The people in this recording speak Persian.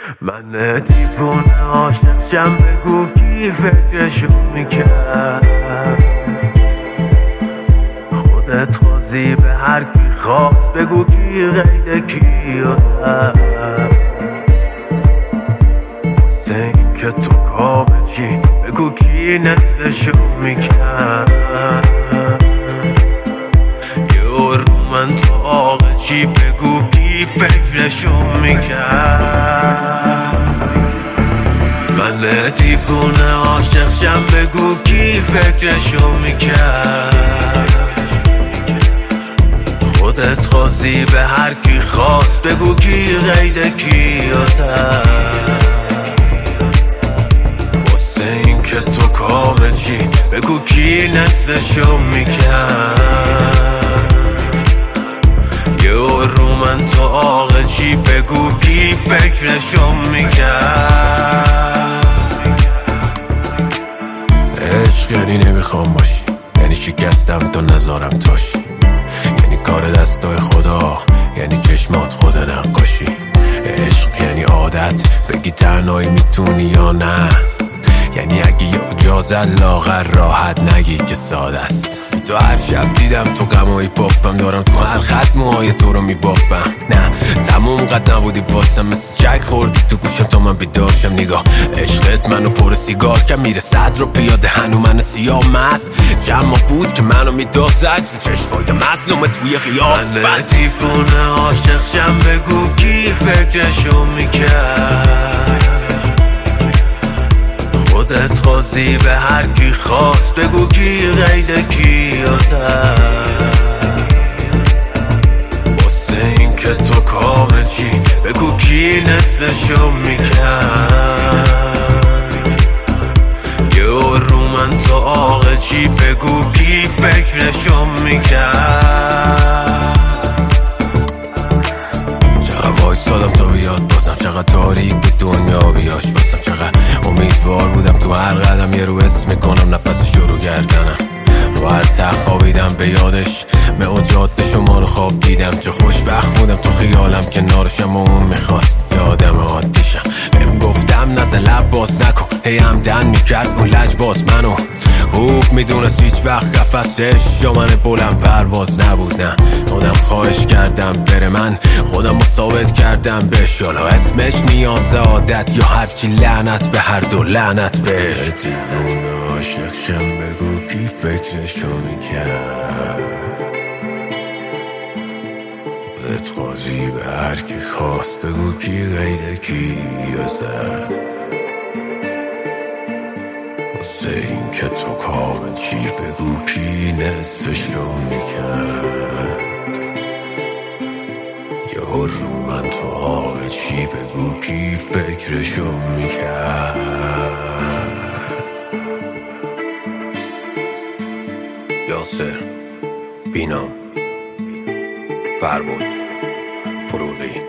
من دیوونه عاشقشم، بگو کی فکرشو میکرد. خودت خوازی به هر کی خواست، بگو کی غیر کی زد. واسه این که تو کامل چی، بگو کی نصفشو میکرد. یه رو من تو آقا چی، بگو کی فکرشو میکرد. من دیوونه عاشقشم، بگو کی فکرشو میکرد. خودت خواستی به هر کی خواست، بگو کی غیر کی زد. واسه این که تو کامل چی، بگو کی نصفشو میکرد. یه رو من تو عاقل چی، بگو کی فکرشو میکرد. عشق یعنی نمیخوام باشی، یعنی شکستم تا نذارم تاشی، یعنی کار دستای خدا، یعنی چشمات خود نقاشی. عشق یعنی عادت، بگی تنهایی میتونی یا نه، یعنی اگه یه اجازت لاغر راحت نگی که ساده است. تو هر شب دیدم تو غمای پاپم، دارم تو هر خط موهای تو رو میبافم. نه تموم قد نبودی واسم، مثل چک خوردی تو گوشم تا من بیدارشم. نگاه عشقت منو پر سیگار که میره صد رو پیاده، هنو منو سیاه مست جمع بود که منو میداد زد رو چشمای مظلوم توی خیابان. من دیوونه عاشقشم، بگو کی فکرشو میکرد. خودت خواستی به هر کی خواست، بگو کی غیر کی زد. واسه این که تو کامل چی، بگو کی نصفشو میکرد. یه رو من تو عاقل چی، بگو کی فکرشو میکرد. چقدر وایسادم تا بیاد بازم، چقدر تاریک به دنیا بیاش بازم، چقدر امیدوار بودم تو هر قدم یه رو اسم میکنم نفس شروع کردنم. رو هر ته خوابیدم به یادش، معجات شما رو خواب دیدم. چه خوشبخت بودم تو خیالم کنارشم و اون میخواست یادم عادیشم. بهم گفتم نزه لب باز نکن، هی همدن میکرد اون لج باز منو خوب میدونست هیچ وقت قفصش یا من بلند پرواز نبود. نه خودم خواهش کردم بره، من خودم رو ثابت کردم بهش، حالا اسمش نیاز عادت یا هرچی، لعنت به هر دو لعنت بهش. دیوونه عاشقشم، بگو کی فکرشو میکرد. خودت خواستی به هر کی خواست، بگو کی غیر کی زد. واسه این که تو کامل چی، بگو کی نصفشو میکرد. یه رو من تو حال چی، بگو کی فکرشو میکرد. یاسر، بینام، فربود، فروغی.